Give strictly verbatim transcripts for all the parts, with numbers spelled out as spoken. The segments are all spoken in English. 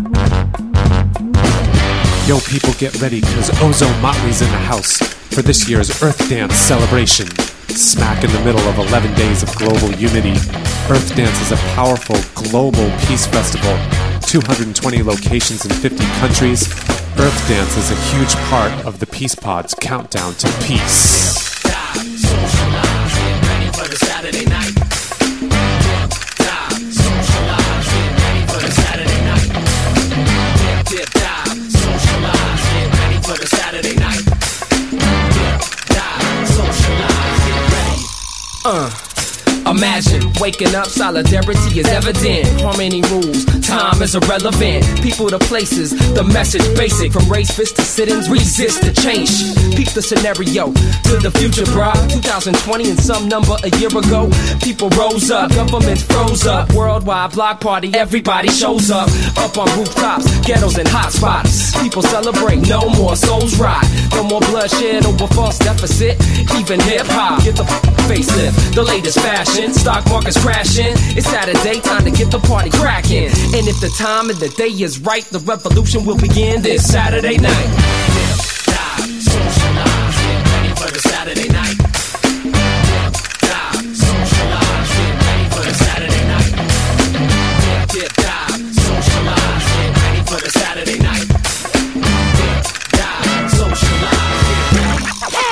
Yo, people, get ready, cause Ozone Motley's in the house for this year's Earth Dance celebration. Smack in the middle of eleven days of global unity, Earth Dance is a powerful global peace festival. two hundred twenty locations in fifty countries. Earth Dance is a huge part of the Peace Pod's countdown to peace. Uh, imagine waking up, solidarity is evident. Harmony rules, time is irrelevant. People to places, the message basic. From raise fists to sit-ins, resist the change. Peep the scenario to the future, bruh. twenty twenty and some number a year ago. People rose up, governments froze up. Worldwide block party, everybody shows up. Up on rooftops, ghettos and hot spots. People celebrate, no more souls rot. No more bloodshed over false deficit. Even hip-hop, get the facelift. The latest fashion, stock market's crashing. It's Saturday, time to get the party cracking. And if the time of the day is right, the revolution will begin this Saturday night. Dip, dive, socialize, get ready for the Saturday night. Dip, dive, socialize, get ready for the Saturday night. Dip, dive, socialize, get ready for the Saturday night. Dip, dive, socialize, get ready.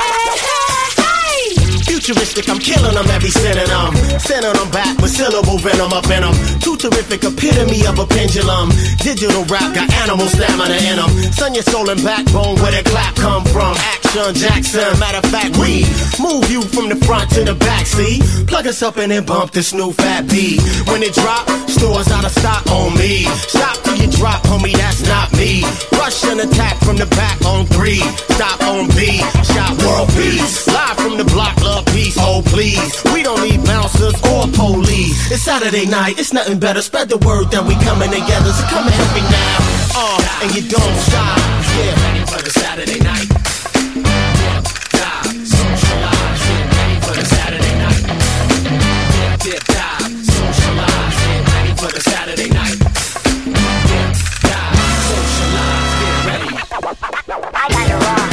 Futuristic, I'm killing them every synonym. Sending them back with syllable venom up in them. Too terrific, epitome of a pendulum. Digital rap got animal stamina in them. Sun your soul and backbone, where the clap come from. Action Jackson, matter of fact, we move you from the front to the back, see? Plug us up and then bump this new fat beat. When it drop, stores out of stock on me. Stop till you drop, homie, that's not me. Rush and attack from the back on three. Stop on B, shot world peace. Live from the block, love peace, oh please. We don't need bouncers or police. It's Saturday night, it's nothing better. Spread the word that we coming together. So come and help me now, uh, and you don't stop. Yeah, ready for the Saturday night. Dip, dive, socialize, get ready for the Saturday night. Dip, dive, socialize, get ready for the Saturday night. Dip, dive, socialize, get ready. I got it wrong.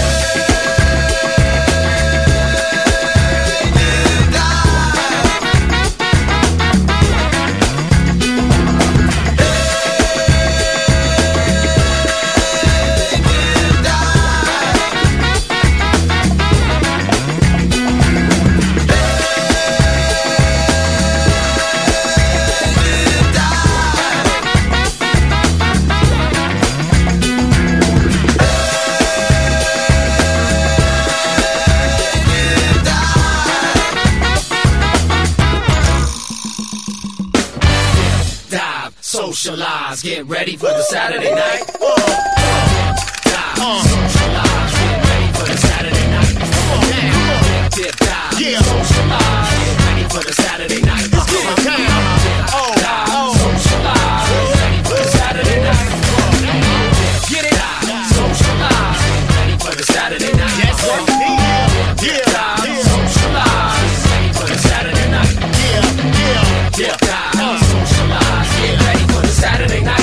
Socialize, get ready for the Saturday night. Uh, dive, uh, socialize, get ready for the Saturday night. Come on, man. Come on. Dip, dive, yeah. Socialize, get ready for the Saturday night. Let's get it down. Oh, dive, oh. Socialize, get ready for the Saturday night. Get it out. Socialize, get ready for the Saturday night. Yes, sir. Yeah, yeah, dive, yeah. Socialize, get ready for the Saturday night. Yeah, yeah, dip, dive, uh. socialize, get ready for the Saturday night.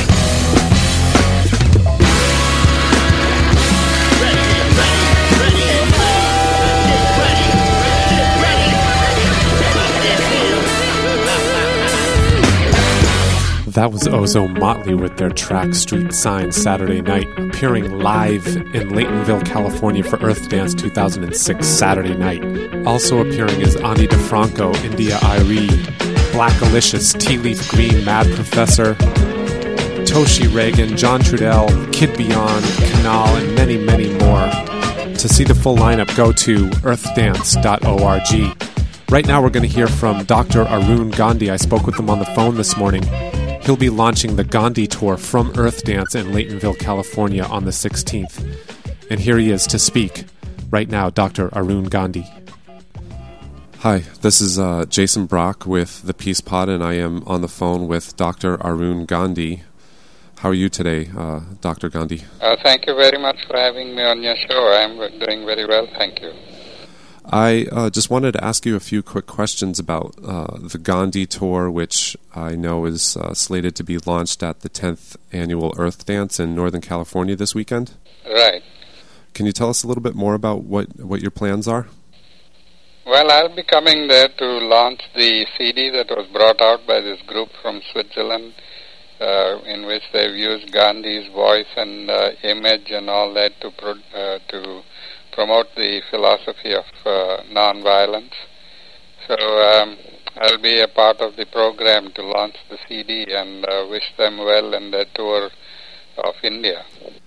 That was Ozone Motley with their track Street Sign Saturday Night, appearing live in Laytonville, California for Earth Dance two thousand six Saturday Night. Also appearing is Ani DeFranco, India Irie, Black Alicious, Tea Leaf Green, Mad Professor, Toshi Reagan, John Trudell, Kid Beyond, Canal, and many, many more. To see the full lineup, go to earth dance dot org. Right now we're going to hear from Doctor Arun Gandhi. I spoke with him on the phone this morning. He'll be launching the Gandhi Tour from Earth Dance in Laytonville, California on the sixteenth. And here he is to speak. Right now, Doctor Arun Gandhi. Hi, this is uh, Jason Brock with the Peace Pod, and I am on the phone with Doctor Arun Gandhi. How are you today, uh, Doctor Gandhi? Uh, thank you very much for having me on your show. I'm doing very well, thank you. I uh, just wanted to ask you a few quick questions about uh, the Gandhi Tour, which I know is uh, slated to be launched at the tenth Annual Earth Dance in Northern California this weekend. Right. Can you tell us a little bit more about what, what your plans are? Well, I'll be coming there to launch the C D that was brought out by this group from Switzerland, uh, in which they've used Gandhi's voice and uh, image and all that to pro- uh, to promote the philosophy of uh, non-violence. So um, I'll be a part of the program to launch the C D and uh, wish them well in their tour of India.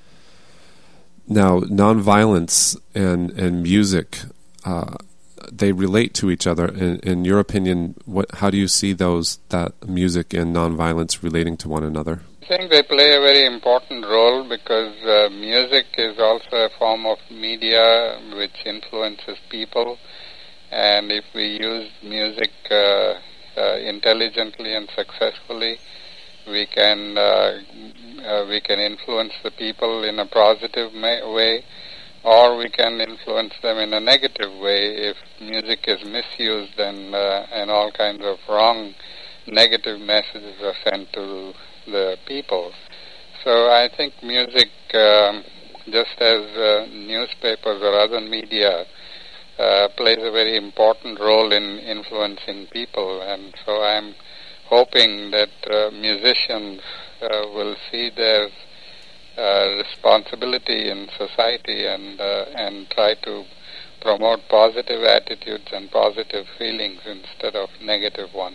Now, nonviolence and and music, uh, they relate to each other. In, in your opinion, what how do you see those that music and nonviolence relating to one another? I think they play a very important role because uh, music is also a form of media which influences people, and if we use music uh, uh, intelligently and successfully, we can uh, uh, we can influence the people in a positive ma- way, or we can influence them in a negative way if music is misused and uh, and all kinds of wrong negative messages are sent to the people. So I think music, um, just as uh, newspapers or other media, uh, plays a very important role in influencing people, and so I'm hoping that uh, musicians uh, will see their uh, responsibility in society and uh, and try to promote positive attitudes and positive feelings instead of negative ones.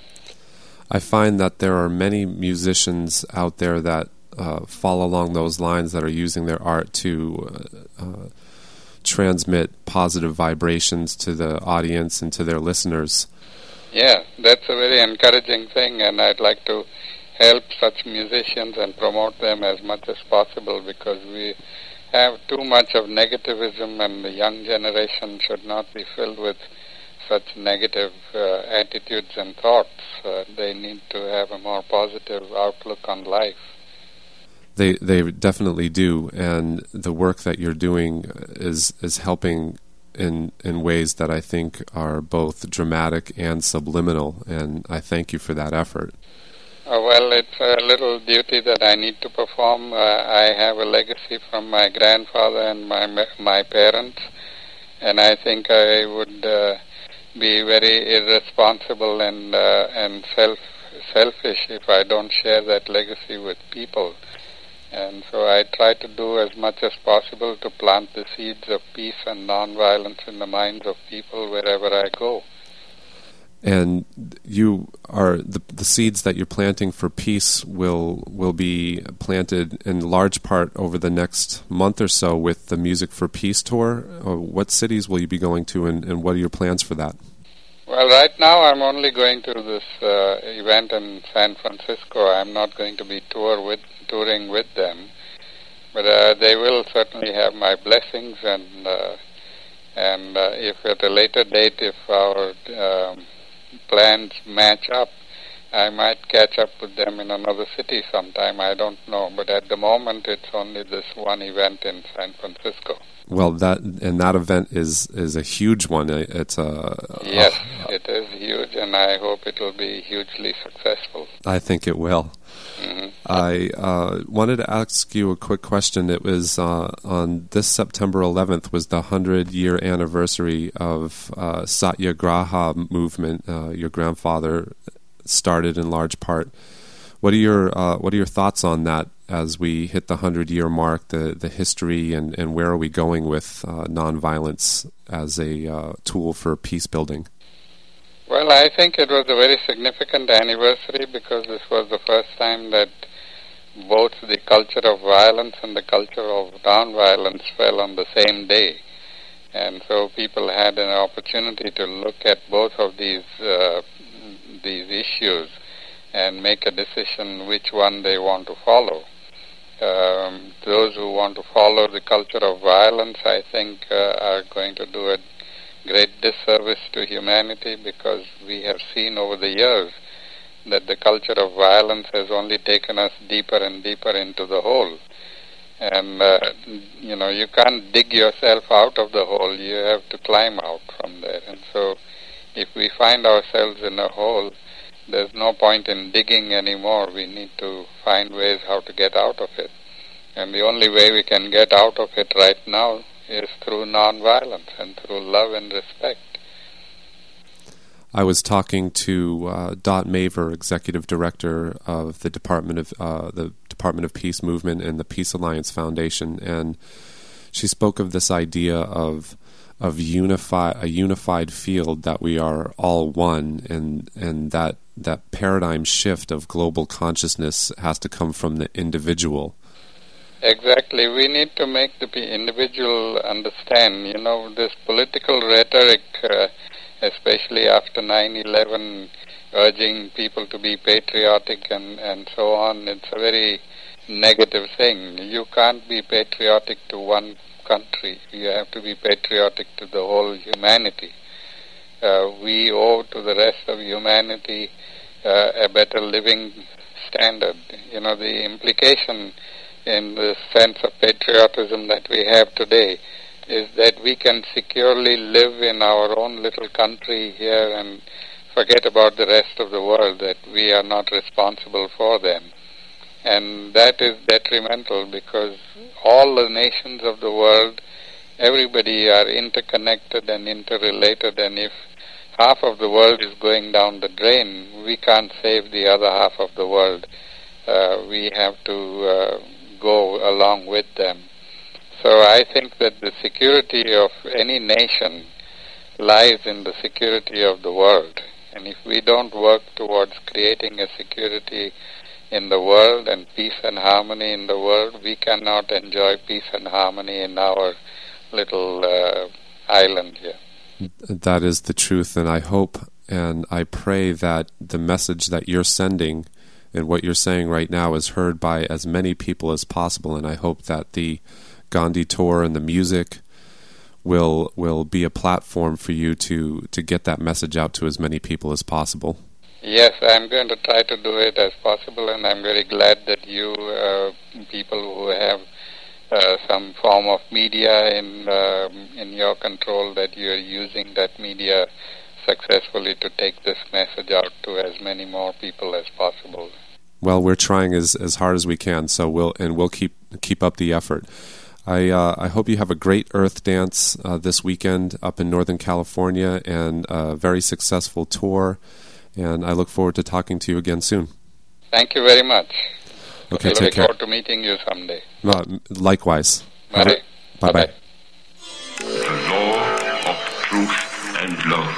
I find that there are many musicians out there that uh, follow along those lines, that are using their art to uh, uh, transmit positive vibrations to the audience and to their listeners. Yeah, that's a very encouraging thing, and I'd like to help such musicians and promote them as much as possible, because we have too much of negativism, and the young generation should not be filled with such negative uh, attitudes and thoughts. Uh, they need to have a more positive outlook on life. They they definitely do, and the work that you're doing is is helping in in ways that I think are both dramatic and subliminal, and I thank you for that effort. Uh, well, it's a little duty that I need to perform. Uh, I have a legacy from my grandfather and my my parents, and I think I would uh, be very irresponsible and uh, and self selfish if I don't share that legacy with people. And so I try to do as much as possible to plant the seeds of peace and nonviolence in the minds of people wherever I go. And you are the the seeds that you're planting for peace will will be planted in large part over the next month or so with the Music for Peace tour. Or what cities will you be going to, and, and what are your plans for that? Well, right now I'm only going to this uh, event in San Francisco. I'm not going to be tour with touring with them, but uh, they will certainly have my blessings, and uh, and uh, if at a later date, if our um, plans match up, I might catch up with them in another city sometime. I don't know, but at the moment it's only this one event in San Francisco. Well, that and that event is, is a huge one. It's a yes, uh, it is huge, and I hope it will be hugely successful. I think it will. Mm-hmm. I uh, wanted to ask you a quick question. It was uh, on this September eleventh was the hundred-year anniversary of uh, Satyagraha movement. Uh, your grandfather started in large part. What are your uh, what are your thoughts on that as we hit the hundred-year mark? The the history and, and where are we going with uh, nonviolence as a uh, tool for peace building? Well, I think it was a very significant anniversary because this was the first time that both the culture of violence and the culture of nonviolence fell on the same day. And so people had an opportunity to look at both of these uh, these issues and make a decision which one they want to follow. Um, those who want to follow the culture of violence, I think, uh, are going to do a great disservice to humanity, because we have seen over the years that the culture of violence has only taken us deeper and deeper into the hole. And, uh, you know, you can't dig yourself out of the hole. You have to climb out from there. And so if we find ourselves in a hole, there's no point in digging anymore. We need to find ways how to get out of it. And the only way we can get out of it right now is through nonviolence and through love and respect. I was talking to uh, Dot Maver, Executive Director of the Department of uh, the Department of Peace Movement and the Peace Alliance Foundation, and she spoke of this idea of of unify a unified field, that we are all one, and and that that paradigm shift of global consciousness has to come from the individual. Exactly. We need to make the individual understand, you know, this political rhetoric, uh, especially after nine eleven, urging people to be patriotic and, and so on. It's a very negative thing. You can't be patriotic to one country. You have to be patriotic to the whole humanity. Uh, we owe to the rest of humanity uh, a better living standard. You know, the implication in the sense of patriotism that we have today is that we can securely live in our own little country here and forget about the rest of the world, that we are not responsible for them. And that is detrimental, because all the nations of the world, everybody are interconnected and interrelated, and if half of the world is going down the drain, we can't save the other half of the world. Uh, we have to uh, go along with them. So I think that the security of any nation lies in the security of the world. And if we don't work towards creating a security in the world and peace and harmony in the world, we cannot enjoy peace and harmony in our little uh, island here. That is the truth, and I hope and I pray that the message that you're sending and what you're saying right now is heard by as many people as possible, and I hope that the Gandhi Tour and the music will will be a platform for you to, to get that message out to as many people as possible. Yes, I'm going to try to do it as possible, and I'm very glad that you uh, people who have uh, some form of media in uh, in your control, that you're using that media successfully to take this message out to as many more people as possible. Well, we're trying as, as hard as we can, so we'll and we'll keep keep up the effort. I uh, I hope you have a great Earth Dance uh, this weekend up in Northern California, and a very successful tour. And I look forward to talking to you again soon. Thank you very much. Okay, I take look care. forward to meeting you someday. Uh, likewise. Bye. Bye bye. The law of truth and love.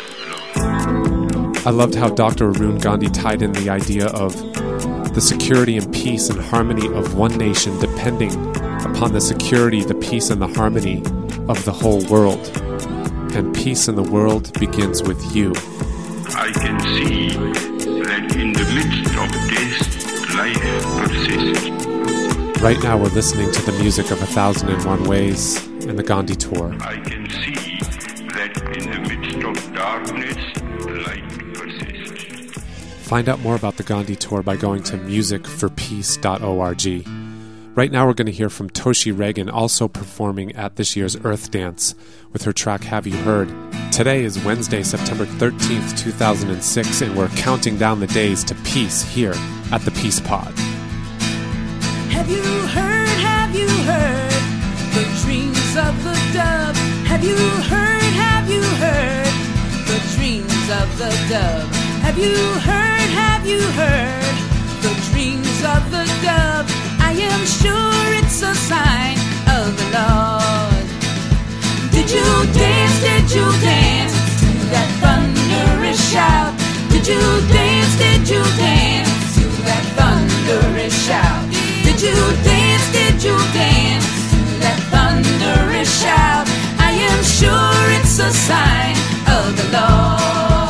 I loved how Doctor Arun Gandhi tied in the idea of the security and peace and harmony of one nation depending upon the security, the peace, and the harmony of the whole world. And peace in the world begins with you. I can see that in the midst of death, life persists. Right now we're listening to the music of A Thousand and One Ways and the Gandhi Tour. I can see that in the midst of darkness, light persists. Find out more about the Gandhi Tour by going to music for peace dot org. Right now we're going to hear from Toshi Reagan, also performing at this year's Earth Dance with her track Have You Heard. Today is Wednesday, September thirteenth, two thousand six, and we're counting down the days to peace here at the Peace Pod. Have you heard, have you heard the dreams of the dove? Have you heard, have you heard the dreams of the dove? Have you heard, have you heard the dreams of the dove? I am sure it's a sign of the Lord. Did you dance, did you dance to that thunderous shout? Did you dance, did you dance to that thunderous shout? Did you dance, did you dance to that thunderous shout? I am sure it's a sign of the Lord.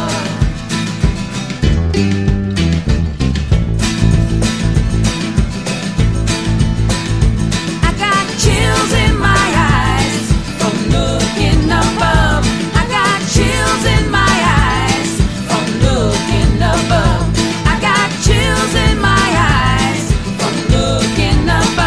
I got chills in my eyes from looking above. I got chills in my eyes from looking above. I got chills in my eyes from looking above.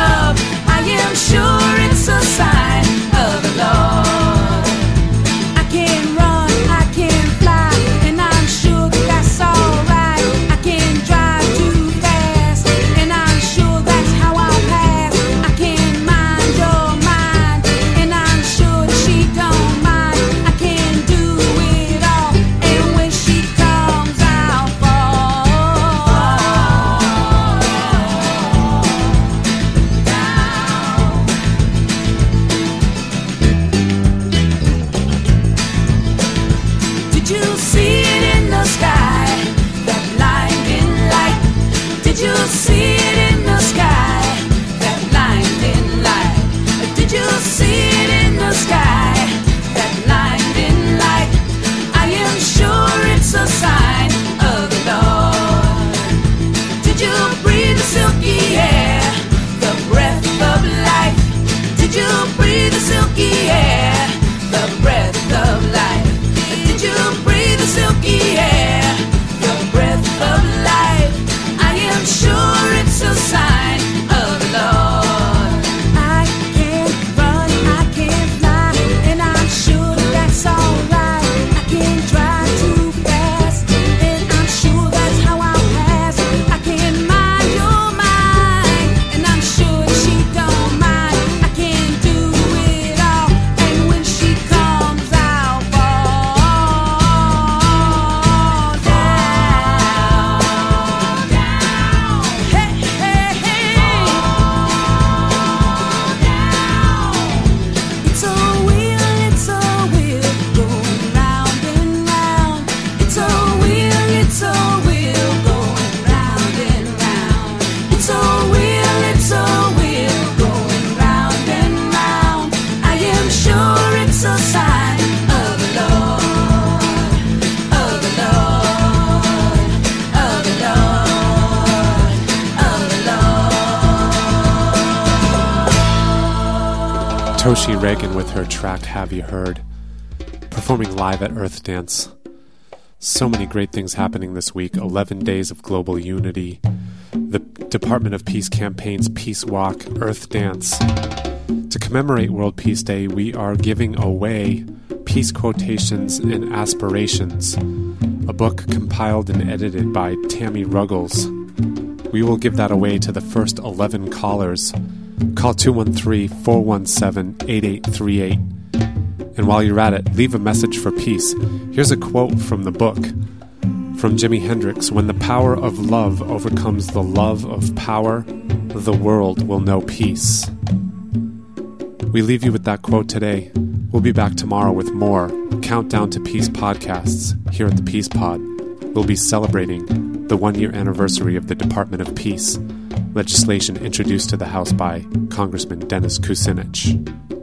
Toshi Reagan with her track Have You Heard, performing live at Earth Dance. So many great things happening this week. eleven days of global unity, the Department of Peace campaign's Peace Walk, Earth Dance. To commemorate World Peace Day, we are giving away Peace Quotations and Aspirations, a book compiled and edited by Tammy Ruggles. We will give that away to the first eleven callers. Call two one three, four one seven, eight eight three eight. And while you're at it, leave a message for peace. Here's a quote from the book. From Jimi Hendrix, "When the power of love overcomes the love of power, the world will know peace." We leave you with that quote today. We'll be back tomorrow with more Countdown to Peace podcasts here at the Peace Pod. We'll be celebrating the one-year anniversary of the Department of Peace, legislation introduced to the House by Congressman Dennis Kucinich.